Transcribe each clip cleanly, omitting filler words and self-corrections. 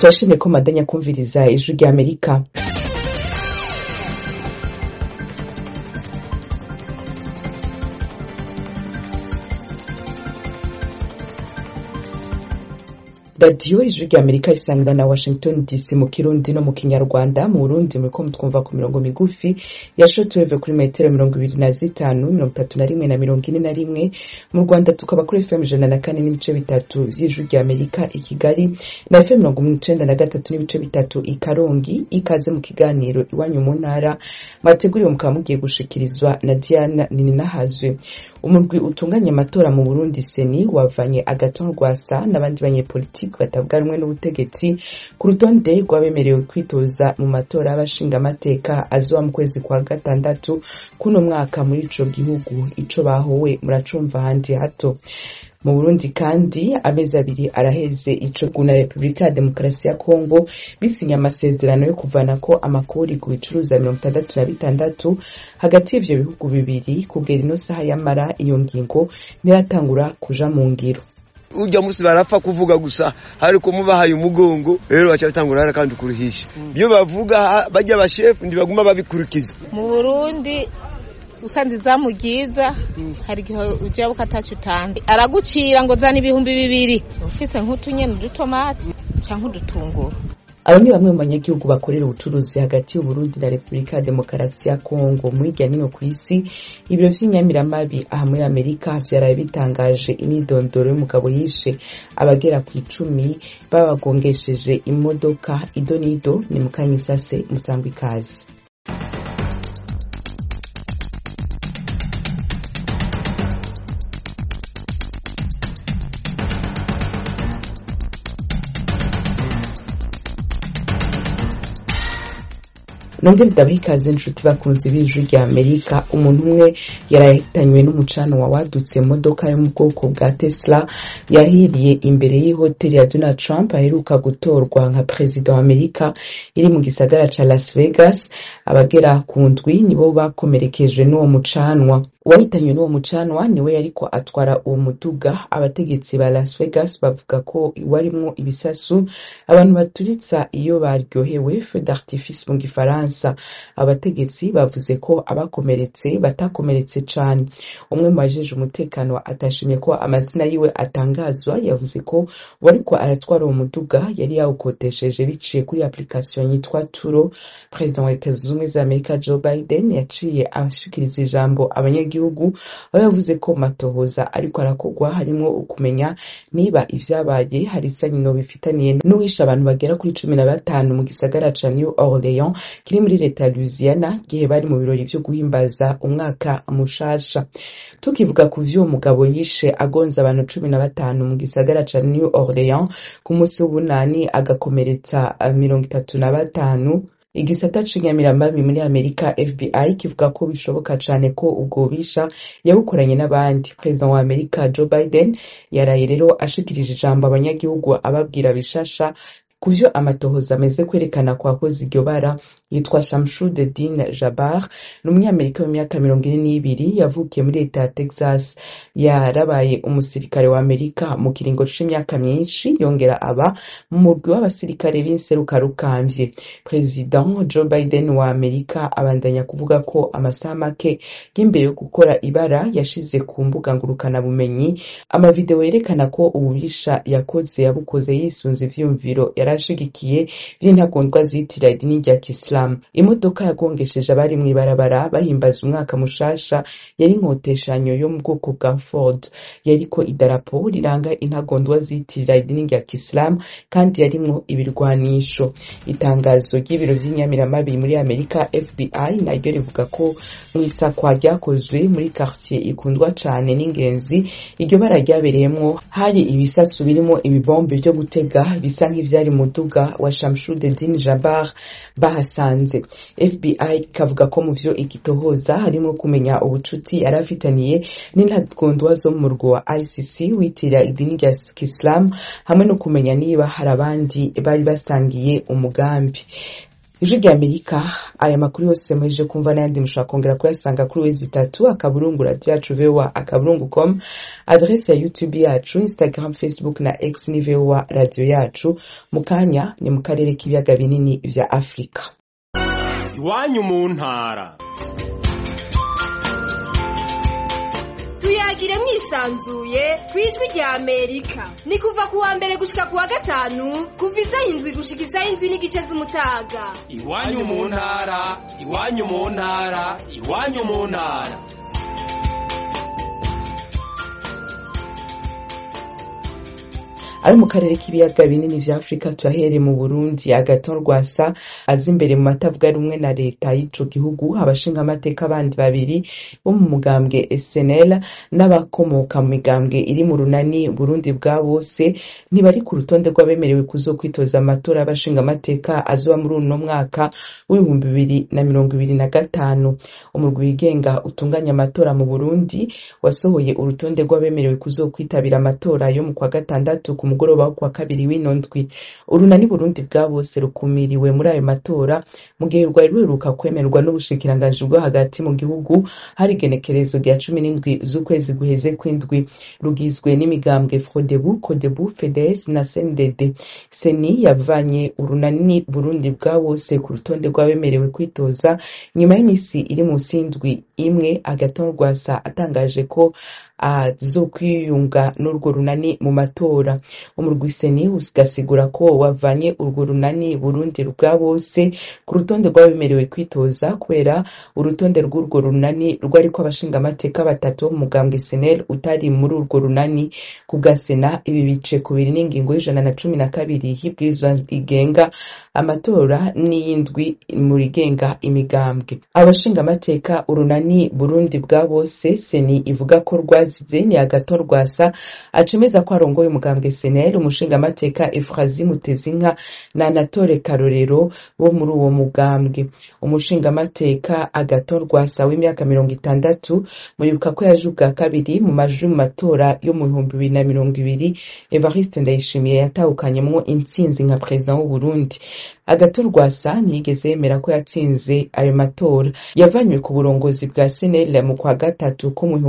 turashimye ko madanya kumviriza ijwi rya Amerika. Radio ijwi rya Amerika isangira na Washington DC mu Kirundi no mu Kinyarwanda. Mu Burundi muriko mutwumva ku mirongo migufi ya shortwave kuri metero 25, 31 na 41. Mu Rwanda tukaba kuri FM 104.3 y'ijwi rya Amerika i Kigali na FM 93.3 i Karongi. Ikaze mu kiganiro iwanyu mu ntara mwateguriwe mukaba mugiye gushikirizwa na Diana Nininahazwe. Umurwi utunganya amatora mu Burundi Seni wavanye Agathon Rwasa n'abandi banyepolitiki batavuga rumwe n'ubutegetsi ku rutonde rw'abemerewe kwitoza mu matora y'abashinga amateka azoba mu kwezi kwa gatandatu kuno mwaka muri ico gihugu. Ico bahowe muracumva handi hato. Mu Burundi kandi amezi abiri araheze ico na Republika ya Demokarasi ya Kongo bisinya amasezerano yo kuvanako amakori ku bicuruza 66 hagati y'ivyo bihugu bibiri. Kugera ino saha yamara iyo ngingo niratangura kuja mu ngiro. Ujya musi barapfa kuvuga gusa hariko mubahaye umugongo rero bacha bitangura kandi kuruhisha iyo bavuga bajya abashefu ndibaguma babikurikiza. Mu Burundi usanze zamugiza hari gihe uje bukatacu utanze aragucira ngo zana 200 ufise nk'utunyene udutomate canke udutunguru. Abo ni bamwe mu banyagihugu bakorera ubucuruzi hagati y'u Burundi na Republika ya Demokarasi ya Kongo. Mu hirya nino kw'isi ibiro vy'inyamiramabi aha muri Amerika vyaraye bitangaje imidondoro y'umugabo yishe abagera ku 10 babagongesheje imodoka. Idonido ni Mukanyisase Musambwe ikaze. Nongere ndabikaze inshuti bakunze b'ijwi rya Amerika. Umuntu umwe yarahitanywe n'umucano wadutse imodoka yo mu bwoko bwa Tesla yahiriye imbere y'ihoteli ya Donald Trump aheruka gutorwa nka president wa Amerika iri mu gisagara ca Las Vegas. Abagera ku ndwi nibo bakomerekejwe n'uwo mucanwa. Uwahitanywe n'uwo mucanwa niwe yariko atwara uwo muduga. Abategetsi ba Las Vegas bavuga ko warimwo ibisasu abantu baturitsa iyo baryohewe, feu d'artifice mu Gifaransa. Abategetsi bavuze ko abakomeretse batakomeretse cane. Umwe mu bajeje umutekano atashimye ko amazina yiwe atangazwa yavuze ko wariko aratwara uwo muduga yari yawukotesheje biciye kuri application yitwa Turo. President wa Leta Zunze Ubumwe za Amerika Joe Biden yaciye ashikiriza ijambo abanyagihugu aho yavuze ko matohoza ariko arakogwa harimo ukumenya niba ivyabaye hari isano bifitaniye n'uwisha abantu bagera kuri 15 mu gisagara ca New Orleans kiri muri leta ya Louisiana gihe bari mu birori vyo guhimbaza umwaka mushasha. Tukivuga ku vy'uwo mugabo yishe agonza abantu 15 mu gisagara ca New Orleans ku munsi w'ubunani agakomeretsa 35. Igisata c'inyamiramabi muri Amerika FBI kivuga ko bishoboka cane ko ubwo bisha yabukoranye n'abandi. President wa Amerika Joe Biden yaraye rero ashikirije ijambo abanyagihugu ababwira bishasha kuvyo amatohoza ameze kwerekana kwa koze iryo bara. Yitwa Shamshuddin Jabbar, n'umunyamerika w'imyaka 42 yavukiye muri leta ya Texas. Yarabaye umusirikare wa Amerika mu kiringo c'imyaka myinshi yongera aba mu murwi w'abasirikare b'inseruka rukamvye. President Joe Biden wa Amerika abandanya kuvuga ko amasaha make y'imbere yo gukora ibara yashize ku mbuga ngurukana bumenyi amavideo yerekana ko ububisha yabukoze yisunze ivyumviro yarashigikiye vy'intagondwa zitira idini rya Islam. Imodoka yagongesheje abari mw'ibarabara bahimbaza umwaka mushasha yari inkoteshanyo yo mu bwoko bwa Ford yariko idarapo riranga intagondwa zitira idini rya Islam kandi yarimwo ibirwanisho. Itangazo ry'ibiro vy'inyamiramabi muri Amerika FBI naryo rivuga ko mwisakwa ryakozwe muri quartier ikundwa cane n'ingenzi iryo bara ryabereyemwo hari ibisasu birimo ibibombe byo gutega bisa nk'ivyari muduga wa Shamshuddin Jabbar bahasanze. FBI kavuga ko mu vyo igitohoza harimo kumenya ubucuti yarafitaniye n'intagondwa zo mu murwi wa ICC witira idini rya Islam hamwe no kumenya niba hari abandi bari basangiye umugambi. Ijwi rya Amerika, aya makuru yose mweje kumva n'ayandi mushobora kongera kuyasanga kuri wezi3 akaburungu radio yacu VOA akaburungu.com, adresse ya YouTube yacu, Instagram, Facebook na X ni VOA radio yacu. Mukanya ni mu karere k'ibiyaga binini vya Afrika. Iwanyu mu ntara. Tuyagire mwisanzuye kwijwi rya Amerika. Ni kuva kuwa mbere gushika kuwa gatanu, kuva isaha 7 gushika isaha 7 n'igice z'umutaga. Iwanyu mu ntara, iwanyu mu ntara, iwanyu mu ntara. Ari mu karere k'ibiyaga binini vya Afrika turahere mu Burundi. Agathon Rwasa azi imbere mu matavuga rumwe na leta y'ico gihugu, abashinga amateka abandi babiri bo mu mugambwe SNL n'abakomoka mu migambwe iri mu runani Burundi bwa bose ntibari ku rutonde rw'abemerewe kuzokwitoza amatora y'abashinga amateka azoba muri uno mwaka w'2025. Umurwi wigenga utunganya amatora mu Burundi wasohoye urutonde rw'abemerewe kuzokwitabira amatora yo mu kwa gatandatu ku mugoroba kwa kabiri w'inondwi. Urunani Burundi bwa bose rukumiriwe muri ayo matora mu gihe rwari ruheruka kwemerwa n'ubushikiranganje bwo hagati mu gihugu hari igenekerezo rya 17 z'ukwezi guheze kw'indwi. Rugizwe n'imigambwe Frodebu, Codebu, FEDES na CNDD. Seni yavanye urunani Burundi bwa bose ku rutonde rw'abemerewe kwitoza nyuma y'imisi iri munsi y'indwi imwe. Agathon Rwasa atangaje ko azokwiyunga n'urwo runani mu matora. Umurwi Seni ugasigura ko wavanye urwo runani Burundi bwa bose ku rutonde rw'abemerewe kwitoza kubera urutonde rw'urwo runani rwari ko abashinga amateka batatu mu mugambwe SNL utari muri urwo runani. Ku bwa Sena ibi bice kubiri n'ingingo y'112 y'ibwirizwa igenga amatora n'iyindwi mu rigenga imigambwe. Abashinga amateka urunani Burundi bwa bose Seni ivuga ko rwazize ni Agathon Rwasa acemeza ko arongoye umugambwe SNL, umushinga amateka Efrazi Mutezinka na Anatole Karorero bo muri uwo mugambwe. Umushinga amateka Agathon Rwasa w'imyaka 60 muribuka ko yajuga kabiri mu majwi mu matora yo mu 2020 Evariste Ndayishimiye yatahukanyemo intsinzi nka president w'u Burundi. Agathon Rwasa ntiyigeze yemera ko yatsinze ayo matora. Yavanywe ku burongozi bwa SNL mu kwa gatatu ko mu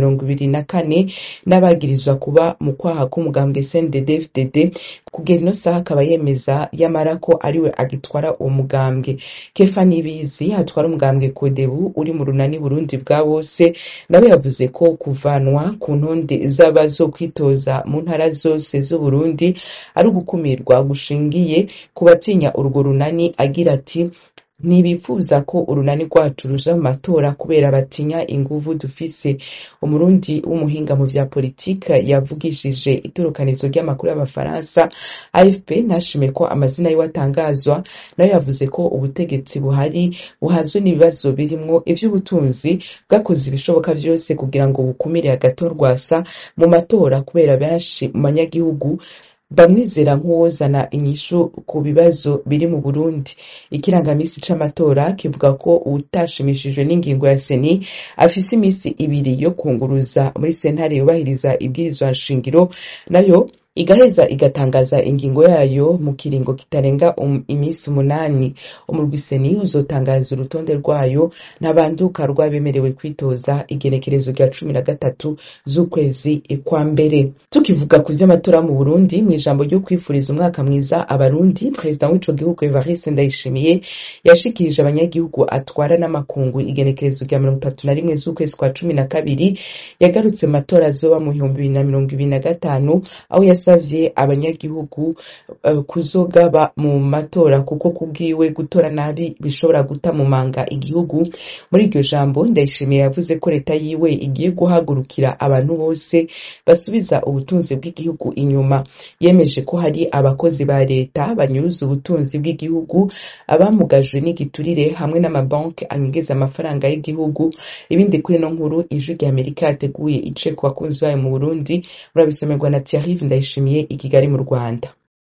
2024 n'abagirizwa kuba mu kwaha k'umugambwe CNDD-FDD. Kugera ino saha akaba yemeza yamara ko ariwe agitwara uwo mugambwe. Kefa Nibizi atwara umugambwe Codebu uri mu runani Burundi bwa bose nawe yavuze ko kuvanwa ku ntonde z'abazo kwitoza mu ntara zose z'u Burundi ari ugukumirwa gushingiye ku batinya urwo runani. Agira ati ntibifuza ko urunani rwacu ruja mu matora kubera batinya inguvu dufise. Umurundi w'umuhinga mu vya politika yavugishije itorokanizo ry'amakuru y'abafaransa AFP ntashime ko amazina yiwe atangazwa, nayo yavuze ko ubutegetsi buhari buhazwe n'ibibazo birimwo ivy'ubutunzi bwakoze ibishoboka vyose kugira ngo bukumire Agathon Rwasa mu matora kubera benshi mu banyagihugu bamwizera nk'uwozana inyishu ku bibazo biri mu Burundi. Ikirangamisi c'amatora kivuga ko utashimishijwe n'ingingo ya Seni afise imisi 2 yo kunguruza muri sentare yubahiriza ibwirizwa nshingiro, nayo igaheza igatangaza ingingo yayo mu kiringo kitarenga imisi 8. Umurwi Seni uzotangaza urutonde rwayo n'abanduka rw'abemerewe kwitoza igenekerezo rya 13 z'ukwezi kwa mbere. Tukivuga ku vy'amatora mu Burundi, mu ijambo ryo kwifuriza umwaka mwiza abarundi, president w'ico gihugu Evariste Ndayishimiye yashikirije abanyagihugu atwara n'amakungu igenekerezo rya 31 z'ukwezi kwa 12 yagarutse matora azoba mu 2025, aho yasavye abanyagihugu kuzogaba mu matora kuko kubwiwe gutora nabi bishobora guta mu manga igihugu. Muri iryo jambo Ndayishimiye yavuze ko leta yiwe igiye guhagurukira abantu bose basubiza ubutunzi bw'igihugu inyuma. Yemeje ko hari abakozi ba leta banyuruza ubutunzi bw'igihugu, abamugajwe n'igiturire hamwe n'amabanki anyegeza amafaranga y'igihugu. Ibindi kuri no nkuru Ijwi rya Amerika yateguye ice ku bakunzi bayo mu Burundi, murabisomerwa na Thierry Ndayishimiye i Kigali mu Rwanda.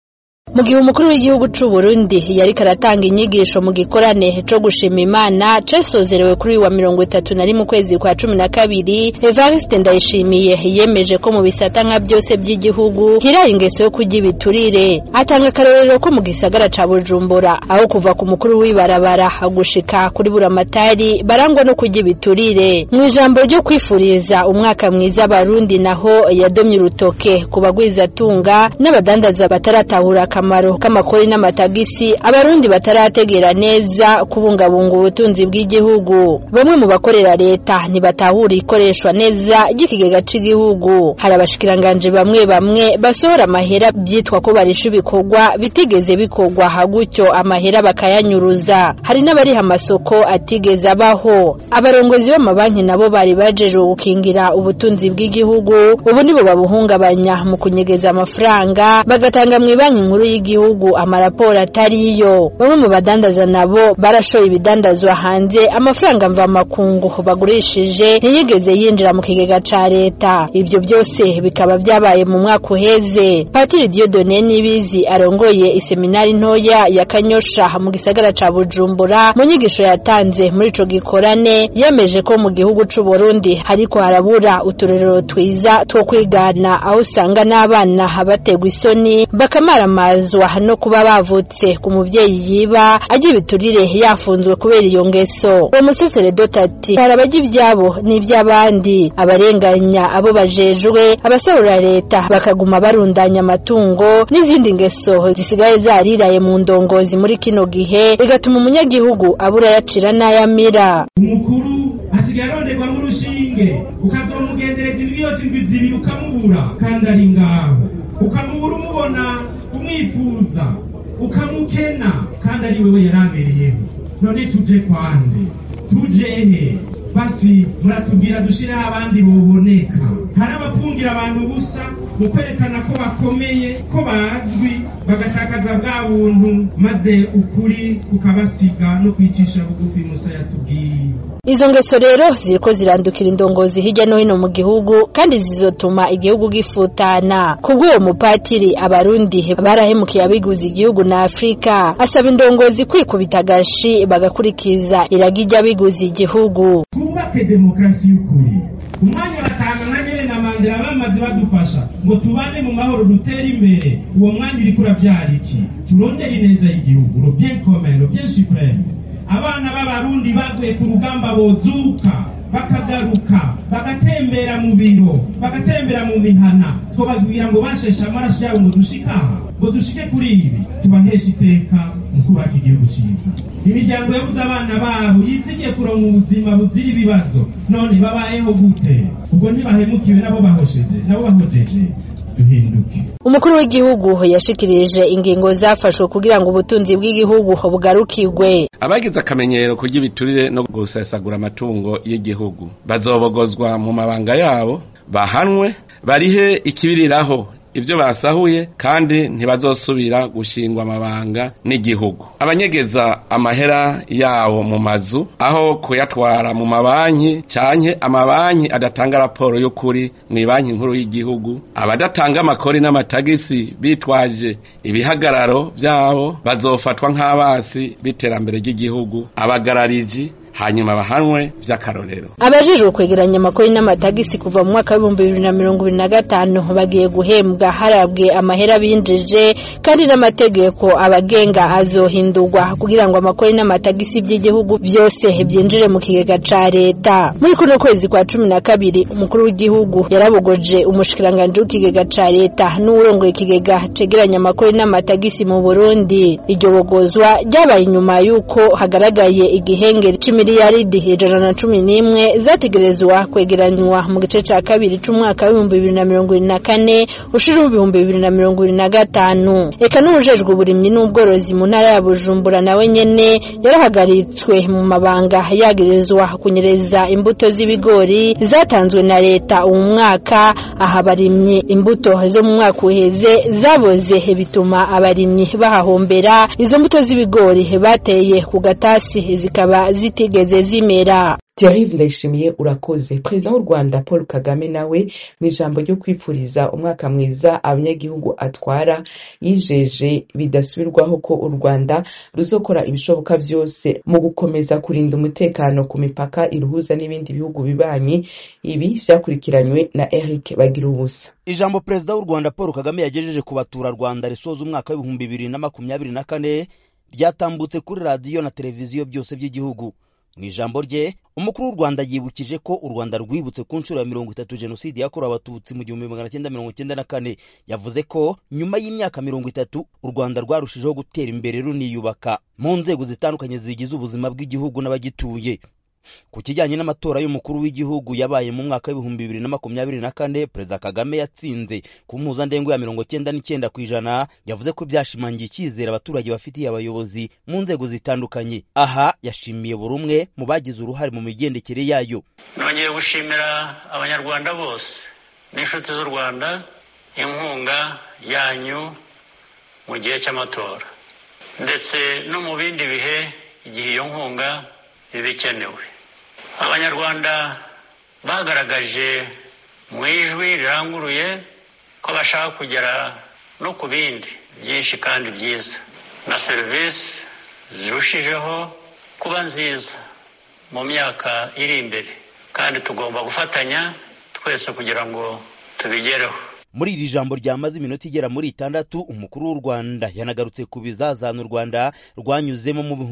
Mu gihe umukuru w'igihugu c'u Burundi yari karatanga inyigisho mu gikorane co gushima Imana cesozerewe kuri wa 31 mu kwezi kwa 12, Evariste Ndayishimiye yemeje ko mu bisata nka byose by'igihugu hira ingeso yo kujya ibiturire. Atanga akarorero ko mu gisagara ca Bujumbura aho kuva ku mukuru w'ibarabara gushika kuri buramatari barangwa no kujya ibiturire. Mu ijambo ryo kwifuriza umwaka mwiza Barundi naho yadomye urutoke ku bagwiza tunga n'abadandaza bataratahura akamaro k'amakori n'amatagisi abarundi batarategera neza kubungabunga ubutunzi bw'igihugu. Bamwe mu bakorera leta ntibatahura ikoreshwa neza ry'ikigega c'igihugu. Hari abashikiranganje bamwe basohora amahera byitwa ko barisha ibikorwa bitigeze bikorwa hagutyo amahera bakayanyuruza. Hari n'abari amasoko atigeze abaho. Abarongozi b'amabanki nabo bari bajejwe gukingira ubutunzi bw'igihugu ubu nibo babuhungabanya mu kunyegeza amafaranga bagatanga mu banki nkuru y'igihugu amaraporo atariyo. Bamwe mu badandaza nabo barashoye ibidandazwa hanze amafaranga mva makungu bagurishije ntiyigeze yinjira mu kigega ca leta. Ibyo byose bikaba byabaye mu mwaka uheze. Patiri Dieudonné Nibizi arongoye iseminari ntoya ya Kanyosha mu gisagara ca Bujumbura mu nyigisho yatanze muri ico gikorane yemeje ko mu gihugu c'u Burundi hariko harabura uturerero twiza two kwigana aho usanga n'abana bategwa isoni bakamaramazwa no kuba bavutse ku muvyeyi yiba agiye biturire yafunzwe kubera iyo ngeso. Uwo museseredoti ati harabaje ibyabo n'iby'abandi abarenganya abo bajejwe abasarura leta bakaguma barundanya amatungo n'izindi ngeso zisigaye zariraye mu ndongozi muri kino gihe bigatuma umunyagihugu abura yacira n'ayamira. Umukuru asigaye aronderwa mu rushinge ukazomugendereza indwi yose indwi zibiri ukamubura kandi ari ngaho ukamubura umubona umwifuza ukamukena kandi ari wewe yarabereyeho. None tuje kwande tuje ehe basi muratubwira dushiraho abandi boboneka. Hari abafungira abantu busa mu kwerekana ko bakomeye ko bazwi bagatakaza bwa buntu maze ukuri ukabasiga no kwicisha bugufi Musa yatubwiye. Izo ngeso rero ziriko zirandukira indongozi hirya no hino mu gihugu kandi zizotuma igihugu gifutana. Kubw'uwo mupatiri abarundi barahemukiye abiguze igihugu na Afrika asaba indongozi kwikubita gashi bagakurikiza iragijya abiguze igihugu. Twubake demokrasi y'ukuri. Umwanya batanga na nyene na Mandela bamaze badufasha ngo tubane mu mahoro dutere imbere. Uwo mwanya uri kuravyara iki? Turondera ineza y'igihugu, le bien commun, le bien suprême. Abana b'abarundi baguye ku rugamba bozuka bakagaruka bagatembera mu biro bagatembera mu mihana twobabwira ngo bashesha amaraso yabo ngo dushike kuri ibi tubahesha iteka mu kubaka igihugu cyiza. Imiryango yabuze abana babo yizigiye kuronka ubuzima buzira ibibazo none babayeho gute? Ubwo ntibahemukiwe nabo bahojeje. Duhinduke. Umukuru w'igihugu yashikirije ingingo zafashwe kugira ngo ubutunzi bw'igihugu bugarukirwe. Abagize akamenyero kurya ibiturire no gusesagura amatungo y'igihugu bazobogozwa mu mabanga yabo bahanwe barihe ikibiriraho ivyo basahuye kandi ntibazosubira gushingwa amabanga n'igihugu. Abanyegeza amahera yawo mu mazu aho kuyatwara mu mabanki canke amabanki adatanga raporo y'ukuri mu banki nkuru y'igihugu, abadatanga amakori n'amatagisi bitwaje ibihagararo vyabo bazofatwa nk'abasi biterambere ry'igihugu abagarariji hanyuma bahanwe vy'akarorero. Abajejwe kwegeranya amakori n'amatagisi kuva mu mwaka wa 2025 bagiye guhembwa harabwe amahera binjeje kandi n'amategeko abagenga azohindurwa kugira ngo amakori n'amatagisi by'igihugu byose byinjire mu kigega ca leta. Muri kuno kwezi kwa 12 umukuru w'igihugu yarabogoje umushikiranganje w'ikigega ca leta n'urongoye ikigega cegeranya amakori n'amatagisi mu Burundi. Iryo bogozwa ryabaye inyuma yuko hagaragaye igihengeri miliyaridi 111 zategerezwa kwegeranywa mu gice ca kabiri c'umwaka wa 2024 ushira 2025. Eka n'ubujejwe uburimyi n'ubworozi mu ntara ya Bujumbura nawe nyene yarahagaritswe mu mabanga yagerezwa kunyereza imbuto z'ibigori zatanzwe na leta uyu mwaka. Aha abarimyi imbuto zo mu mwaka uheze zaboze bituma abarimyi bahahombera. Izo mbuto z'ibigori bateye ku gatasi zikaba zitigeze zimera. Thierry Ndayishimiye urakoze. Perezida w'u Rwanda Paul Kagame nawe mu ijambo ryo kwipfuriza umwaka mwiza abanyagihugu atwara yijeje bidasubirwaho ko u Rwanda ruzokora ibishoboka byose mu gukomeza kurinda umutekano ku mipaka iruhuza n'ibindi bihugu bibanyi. Ibi vyakurikiranywe na Eric Bagirubusa. Ijambo Perezida w'u Rwanda Paul Kagame yagejeje ku batura Rwanda risoza umwaka wa 2024 ryatambutse kuri radio na televiziyo byose by'igihugu. Mu ijambo rye umukuru w'u Rwanda yibukije ko u Rwanda rwibutse ku nshuro ya 30 jenoside yakorewe abatutsi mu 1994. Yavuze ko nyuma y'imyaka 30 u Rwanda rwarushijeho gutera imbere runiyubaka mu nzego zitandukanye zigize ubuzima bw'igihugu n'abagituye. Ku kijyanye n'amatora y'umukuru w'igihugu yabaye mu mwaka wa 2024, Perezida Kagame yatsinze ku mpuzandengo ya 99%. Yavuze ko byashimangiye icyizere abaturage bafitiye abayobozi mu nzego zitandukanye. Aha yashimiye buri umwe mu bagize uruhare mu migendekere yayo. Nongeye gushimira abanyarwanda bose n'inshuti z'u Rwanda inkunga yanyu mu gihe cy'amatora ndetse no mu bindi bihe igihe iyo nkunga ibikenewe. Abanyarwanda bagaragaje mu ijwi riranguruye ko bashaka kugera no ku bindi byinshi kandi byiza na serivisi zirushijeho kuba nziza mu myaka iri imbere, kandi tugomba gufatanya twese kugira ngo tubigereho. Muri iri jambo ryamaze iminota igera muri 6, umukuru w'u Rwanda yanagarutse ku bizazana u Rwanda rwanyuzemo mu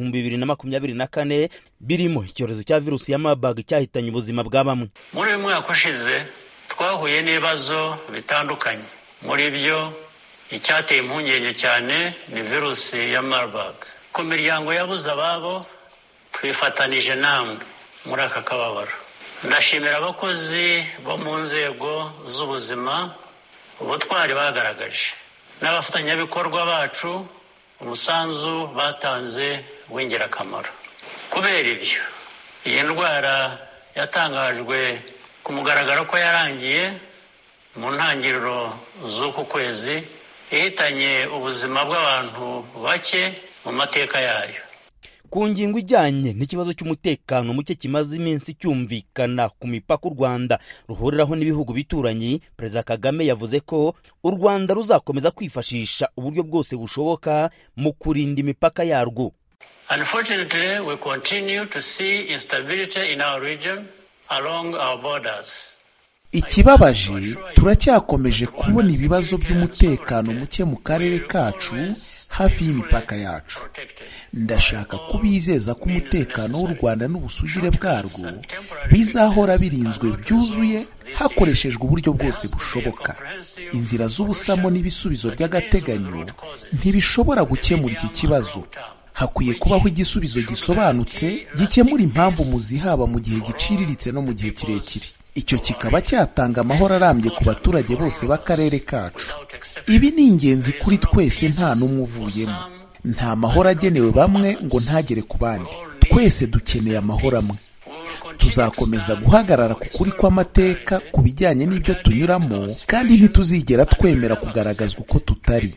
2024 birimo icyorezo cya virusi ya Marburg cyahitanye ubuzima bwa bamwe. Muri uyu mwaka ushize twahuye n'ibibazo bitandukanye. Muri byo icyateye impungenge cyane ni virusi ya Marburg. Ku miryango yabuze ababo twifatanije namwe muri aka kababaro. Ndashimira abakozi bo mu nzego z'ubuzima ubutwari bagaragaje n'abafatanyabikorwa bacu umusanzu batanze w'ingirakamaro. Kubera ibyo iyi ndwara yatangajwe ku mugaragaro ko yarangiye mu ntangiriro z'uku kwezi, ihitanye ubuzima bw'abantu bake mu mateka yayo. Ku ngingo ijyanye n'ikibazo cy'umutekano muke kimaze iminsi cyumvikana ku mipaka u Rwanda ruhuriraho n'ibihugu bituranyi, Perezida Kagame yavuze ko u Rwanda ruzakomeza kwifashisha uburyo bwose bushoboka mu kurinda imipaka yarwo. Unfortunately, we continue to see instability in our region along our borders. Ikibabaje turacyakomeje kubona ibibazo by'umutekano muke mu karere kacu hafi y'imipaka yacu. Ndashaka kubizeza ko umutekano w'u Rwanda n'ubusugire bwarwo bizahora birinzwe byuzuye hakoreshejwe uburyo bwose bushoboka. Inzira z'ubusamo n'ibisubizo by'agateganyo ntibishobora gukemura iki kibazo. Hakwiye kubaho igisubizo gisobanutse gikemura impamvu muzihaba mu gihe giciriritse no mu gihe kirekire. Icyo kikaba cyatanga amahoro arambye ku baturage bose b'akarere kacu. Ibi ni ingenzi kuri twese, nta n'umwe uvuyemo. Nta mahoro agenewe bamwe ngo ntagere ku bandi. Twese dukeneye amahoro amwe. Tuzakomeza guhagarara ku kuri kw'amateka ku bijyanye n'ibyo tunyuramo, kandi ntituzigera twemera kugaragazwa uko tutari.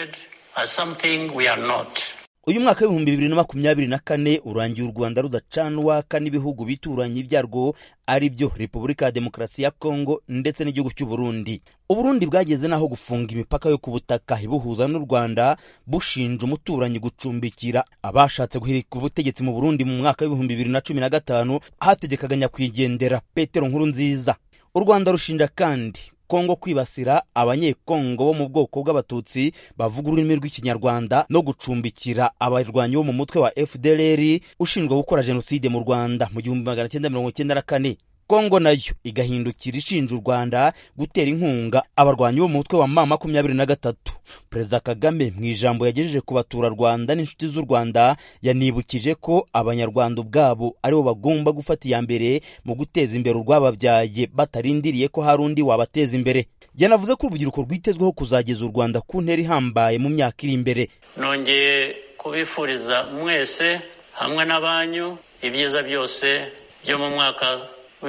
Uyu mwaka wa 2024 urangiye u Rwanda rudacanwa n'ibihugu bituranye byarwo ari byo Repubulika ya Demokarasi ya Kongo ndetse n'igihugu cy'u Burundi. U Burundi bwageze naho gufunga imipaka yo ku butaka ibuhuza n'u Rwanda, bushinja umuturanyi gucumbikira abashatse guhirika ubutegetsi mu Burundi mu mwaka wa 2015 hategekaga nyakwigendera Petero Nkurunziza. U Rwanda rushinja kandi Kongo kwibasira abanyekongo bo mu bwoko bw'abatutsi bavuga ururimi rw'ikinyarwanda no gucumbikira abarwanyi bo mu mutwe wa FDLR ushinjwa gukora jenoside mu Rwanda mu 1994. Kongo nayo igahindukira ishinja u Rwanda gutera inkunga abarwanyi bo mu mutwe wa M23. Perezida Kagame mu ijambo yagejeje ku batura Rwanda n'inshuti z'u Rwanda yanibukije ko abanyarwanda ubwabo aribo bagomba gufata iya mbere mu guteza imbere urwababyaye batarindiriye ko hari undi wabateza imbere. Yanavuze ko urubyiruko rwitezweho kuzageza u Rwanda ku ntera ihambaye mu myaka iri imbere. Nongeye kubifuriza mwese hamwe n'abanyu ibyiza byose byo mu mwaka wa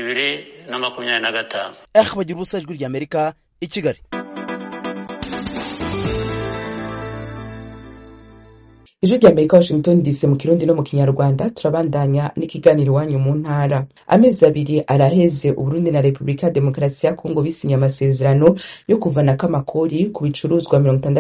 2025. Bagira ubusa ijwi ry'Amerika i Kigali. Ijwi rya Amerika Washington DC mu Kirundi no mu Kinyarwanda turabandanya n'ikiganiro iwanyu mu ntara. Amezi abiri araheze Uburundi na Republika Demokarasi ya Kongo bisinye amasezerano yo kuvanako amakori ku bicuruzwa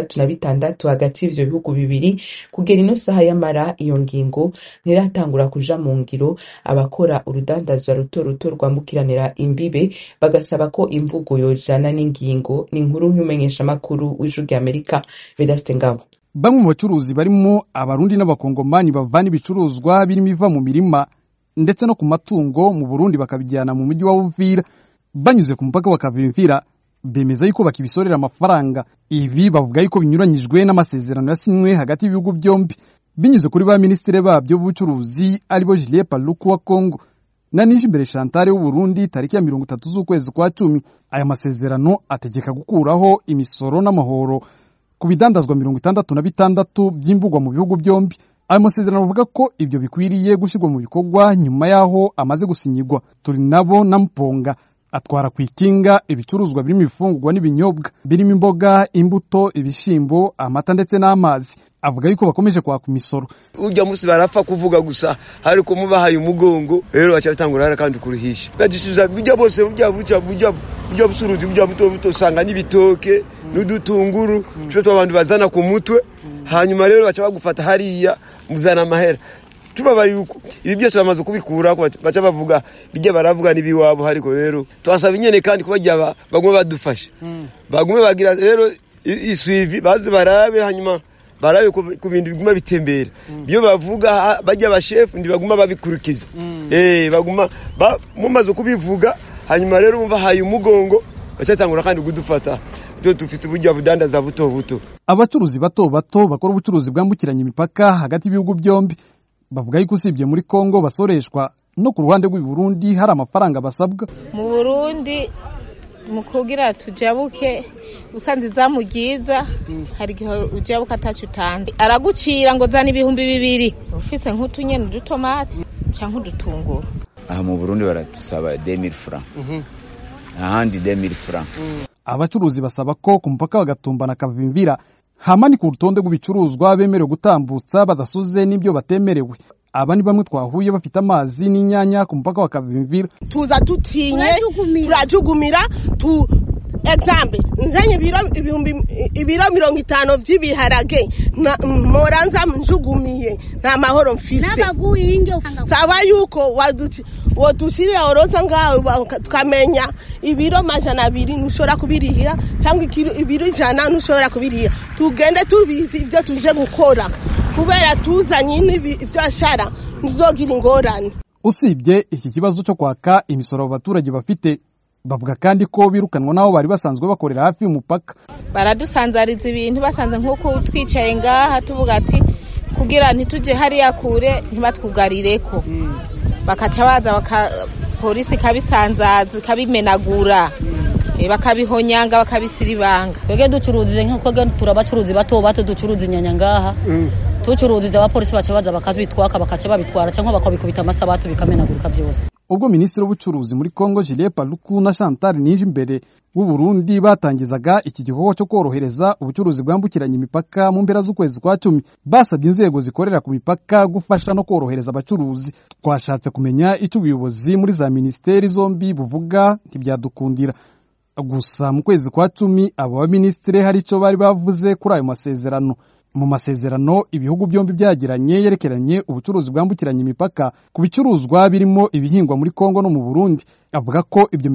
66 hagati y'ivyo bihugu bibiri. Kugera ino saha y'amara iyo ngingo ntiratangura kuja mu ngiro. Abakora urudandazwa ruto ruto rwambukiranira imbibe bagasaba ko imvugo yojana n'ingingo. Ni inkuru y'umenyesha makuru w'Ijwi rya Amerika Vedaste Ngabo. Bamwe mu bacuruzi barimo abarundi n'abakongomani bavana ibicuruzwa birimo iva mu mirima ndetse no ku matungo mu Burundi bakabijyana mu mujyi wa Uvira banyuze ku mupaka bakavimvira bemeza yuko bakibisorera amafaranga. Ibi bavuga yuko binyuranyijwe n'amasezerano yasinywe hagati y'ibihugu byombi binyuze kuri ba ministre babyo b'ubucuruzi aribo Julien Paluku wa Kongo na Nijimbere Chantal w'u Burundi tariki ya 30 z'ukwezi kwa 10. Aya masezerano ategeka gukuraho imisoro n'amahoro ku bidandazwa 66 by'imbugwa mu bihugu byombi. Ayo masezerano avuga ko ibyo bikwiriye gushyirwa mu bikorwa nyuma yaho amaze gusinyirwa. Turi nabo na Mponga atwara kwikinga ibicuruzwa birimo ibifungurwa n'ibinyobwa birimo imboga, imbuto, ibishimbo, amata ndetse n'amazi. Avuga yuko bakomeje kwaka imisoro. Ujya musi barapfa kuvuga gusa ariko mubahaye umugongo rero bacha bitangura kandi kurihisha. Badisuza bijya bose bijya busuruzi bijya buto sanga n'ibitoke n'udutunguru cyo abantu bazana ku mutwe hanyuma rero bacha bagufata hariya muzana amahera. Tubabari yuko ibi byose bamaze kubikura bacha bavuga bijya baravuga nibiwabo ariko rero twasaba inyene kandi kubajya bagume badufasha. Bagume bagira rero iswivi bazi barabe hanyuma barabe ku bintu biguma bitembera. Byo bavuga bajya abashefu ndibaguma babikurikiza. Baguma mumaze kubivuga hanyuma rero umva haye umugongo bacatangura kandi kudufata. Byo tufite bujya budandaza buto buto. Abacuruzi bato bato bakora ubucuruzi bwambukiranya imipaka hagati y'ibihugu byombi bavuga yuko usibye muri Kongo basoreshwa no ku ruhande rw'u Burundi hari amafaranga basabwa. Mu Burundi mukugira tujabuke usanze zamugiza hari gihe ujabuka atacutanze aragucira ngo zana ibihumbi 200 ufise nk'utunyene dutomate canke udutunguru. Aha mu Burundi baratusaba 2000 francs. Ahandi 2000 francs. Abacuruzi basaba ko ku mpaka bagatumbana kavimvira hamani ku rutonde rw'ibicuruzwa bemerewe gutambutsa badasuze n'ibyo batemerewe. Aba ni bamwe twahuye bafite amazi n'inyanya ku mpaka bakavimvira. Tuza tutinye turajugumira tu example nzanye ibiro 50 by'ibiharage moranza njugumiye nta mahoro mfise saba yuko wadushirira oroza ngawe tukamenya ibiro 200 nushora kubiriha cyangwa ibiro 100 nushora kubiriha tugende tubizi ibyo tuje gukora kubera tuzanye n'ibyo ashara nzogira ingorane. Usibye iki kibazo cyo kwaka imisoro abaturage bafite bavuga kandi ko birukanwa naho bari basanzwe bakorera hafi y'umupaka. Baradusanzariza ibintu basanze nk'uko twicaye ngaha tuvuga ati kugira ntituje hariya kure ntibatwugarireko bakaca baza polisi kabisanzaza kabimenagura bakabihonyanga bakabisiribanga. Twege ducuruzije nk'uko turabacuruzi bato bato ducuruza inyanya ngaha tucuruziza abapolisi baca baza bakabitwaka bakaca babitwara cyangwa bakabikubita amasabato bikamenagurika byose. Ubwo Minisitiri w'Ubucuruzi muri Kongo Julien Paluku na Chantal Nijimbere w'u Burundi batangizaga iki gikorwa cyo korohereza ubucuruzi bwambukiranya imipaka mu mpera z'ukwezi kwa 10 basabye inzego zikorera ku mipaka gufasha no korohereza abacuruzi. Twashatse kumenya icyo ubuyobozi muri za ministeri zombi buvuga ntibyadukundira. Gusa mu kwezi kwa 10 abo ba ministre hari ico bari bavuze kuri ayo masezerano. Mu masezerano ibihugu byombi byagiranye yerekeranye ubucuruzi bwambukiranya imipaka ku bicuruzwa birimo ibihingwa muri Kongo no mu Burundi. Avuga ko ibyo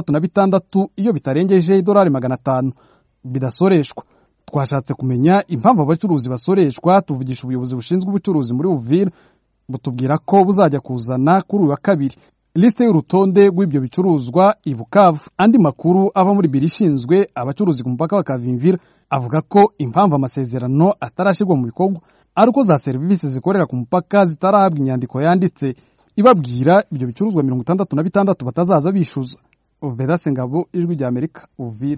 66 iyo bitarengeje $500 bidasoreshwa. Twashatse kumenya impamvu abacuruzi basoreshwa. Tuvugisha ubuyobozi bushinzwe ubucuruzi muri Uvira butubwira ko buzajya kuzana kuri wa kabiri liste y'urutonde rw'ibyo bicuruzwa i Bukavu. Andi makuru ava muri birishinzwe abacuruzi ku mpaka bakavimvira avuga ko impamvu amasezerano atarashirwa mu bikorwa ari uko za serivisi zikorera ku mpaka zitarahabwa inyandiko yanditse ibabwira ibyo bicuruzwa 66 batazaza bishuza. Vedaste Ngabo, Ijwi rya Amerika, Uvira.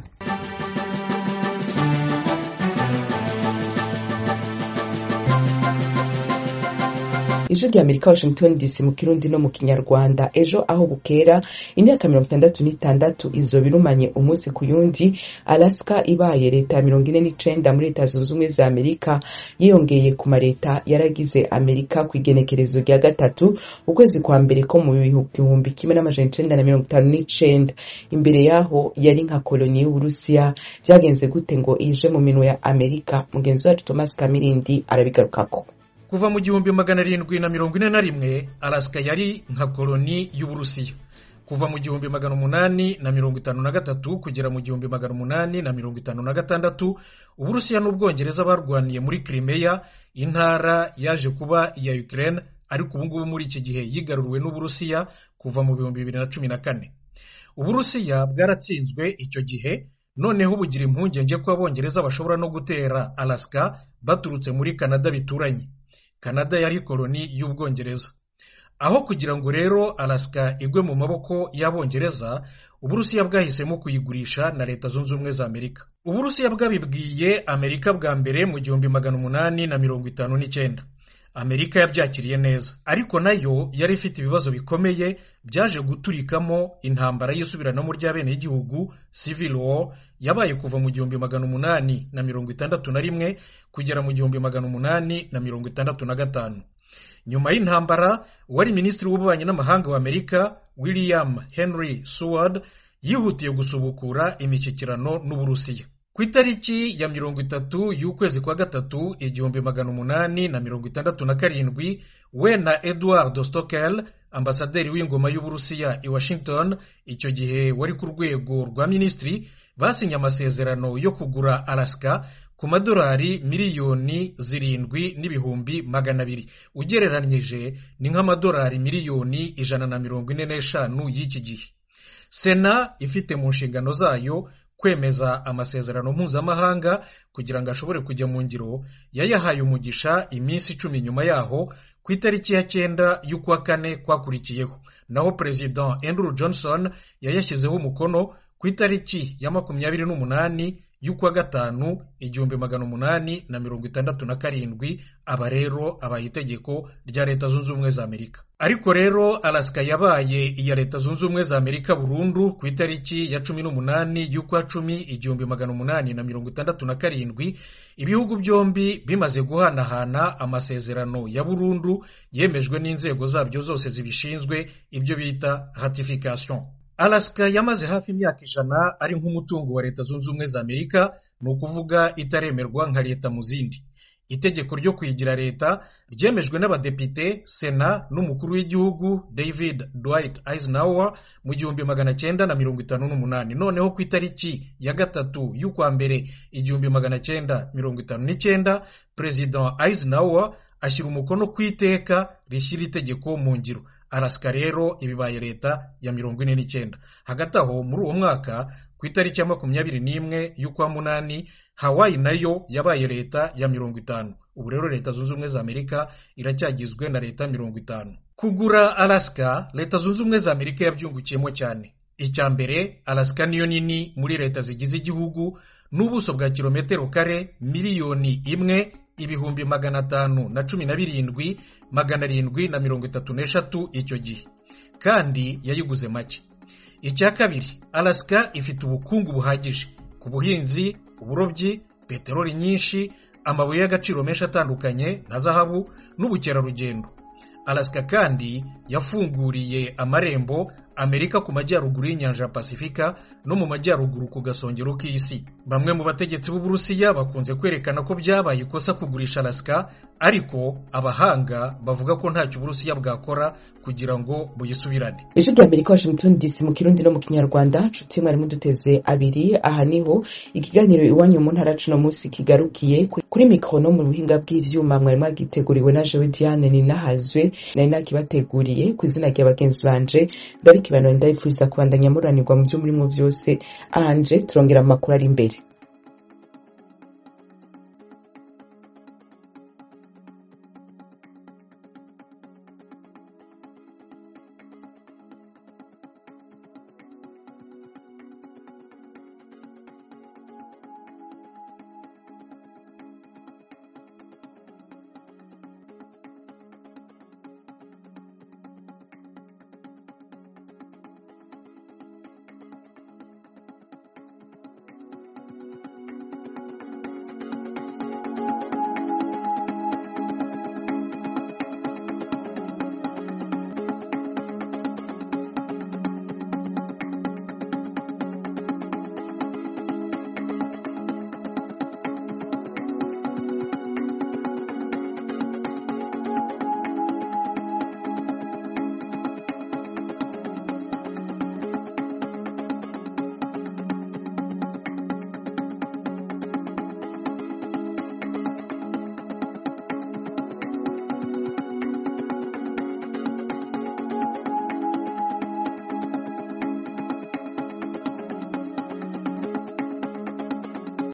ijwi rya Amerika Washington DC mu kirundi no mu kinyarwanda. Ejo aho bukera imyaka 66 izo birumanye umunsi ku yundi, Alaska ibaye leta 49 muri Leta Zunze Ubumwe za Amerika, yiyongeye ku mareta yaragize Amerika ku igenekerezo rya gatatu ukwezi kwa mbere ko mu 1959. Imbere yaho yari nka koloni y'Uburusiya. Byagenze gute ngo ije mu minwe ya Amerika? Mugenzi wacu Thomas Kamirindi arabigarukako. Kuva mu 1741 Alaska yari nka koloni y'Uburusiya. Kuva mu 1853 kugera mu 1856 Uburusiya n'Ubwongereza barwaniye muri Crimea, intara yaje kuba iya Ukraine, ariko ubu ngubu muri iki gihe yigaruriwe n'Uburusiya kuva mu 2014. Uburusiya bwaratsinzwe icyo gihe, noneho bugira impungenge ko Abongereza bashobora no gutera Alaska baturutse muri Canada bituranye. Canada yari koloni y'Ubwongereza. Aho kugira ngo rero Alaska igwe mu maboko y'Abongereza, Uburusiya bwahisemo kuyigurisha na Leta Zunze Ubumwe za Amerika. Uburusiya bwabibwiye Amerika bwa mbere mu 1859. Amerika yabyakiriye neza, ariko nayo yari ifite ibibazo bikomeye byaje guturikamo intambara y'isubiranamo ry'abene y'igihugu, Civil War, yabaye kuva mu 1861 kugera mu 1865. Nyuma y'intambara, wari minisitiri w'ububanyi n'amahanga wa Amerika William Henry Seward yihutiye gusubukura imishyikirano n'Uburusiya. Ku itariki ya 30 y'ukwezi kwa gatatu 1867, we na Edward Stockel, ambasaderi w'ingoma y'Uburusiya i Washington, icyo gihe wari ku rwego rwa minisitiri, basinye amasezerano yo kugura Alaska ku $7,200,000 ugereranyije ni $145,000,000 y'iki gihe. Sena ifite mu nshingano zayo kwemeza amasezerano mpuzamahanga kugira ngo ashobore kujya mu ngiro, yayahaye umugisha iminsi 10 nyuma yaho, ku itariki ya 9 y'ukwa kane kwakurikiyeho. Naho President Andrew Johnson yayashyizeho umukono ku itariki ya 28 y'ukwa gatanu 1867. Aba rero abaye itegeko rya Leta Zunze Ubumwe za Amerika. Ariko rero Alaska yabaye iya Leta Zunze Ubumwe za Amerika burundu ku itariki ya 18 y'ukwa 10 1867, ibihugu byombi bimaze guhanahana amasezerano ya burundu yemejwe n'inzego zabyo zose zibishinzwe, ibyo bita ratification. Alaska yamaze hafi imyaka 100 ari nk'umutungo wa Leta Zunze Ubumwe za Amerika, ni ukuvuga itaremerwa nka leta mu zindi. Itegeko ryo kwigira leta ryemejwe n'abadepite, Sena n'umukuru w'igihugu David Dwight Eisenhower mu 1958. Noneho ku itariki ya gatatu y'ukwa mbere 1959, President Eisenhower ashyira umukono ku iteka rishyira itegeko mu ngiro. Alaska rero ibibaye leta ya 49. Hagati aho muri uwo mwaka ku itariki ya 21 y'ukwa munani, Hawaii nayo yabaye leta ya 50. Ubu rero Leta Zunze Ubumwe za Amerika iracyagizwe na leta 50. Kugura Alaska, Leta Zunze Ubumwe za Amerika yabyungukiyemo cyane. Icya mbere, Alaska niyo nini muri leta zigize igihugu, n'ubuso bwa kilometero kare 1,517,733 icyo gihe, kandi yayiguze make. Icya kabiri, Alaska ifite ubukungu buhagije ku buhinzi, uburobyi, peteroli nyinshi, amabuye y'agaciro menshi atandukanye nka zahabu n'ubukerarugendo. Alaska kandi yafunguriye amarembo Amerika ku majyaruguru y'inyanja ya Pasifika no mu majyaruguru ku gasongero k'isi. Bamwe mu bategetsi b'Uburusiya bakunze kwerekana ko byabaye ikosa kugurisha Alaska, ariko abahanga bavuga ko ntacyo Uburusiya bwakora kugira ngo buyisubirane. Ijwi rya Amerika Washington DC mu kirundi no mu kinyarwanda. Nshuti mwari muduteze abiri, aha niho ikiganiro iwanyu mu ntara cuno munsi kigarukiye. Kuri mikro no mu buhinga bw'ivyuma mwari magiteguriwe na Jewe Diane Ninahazwe, nari nakibateguriye ku izina rya bagenzi banje. Kibano ndayifuriza kubandanya muranirwa mu byo muri mu byose, anje turongera amakuru ari imbere.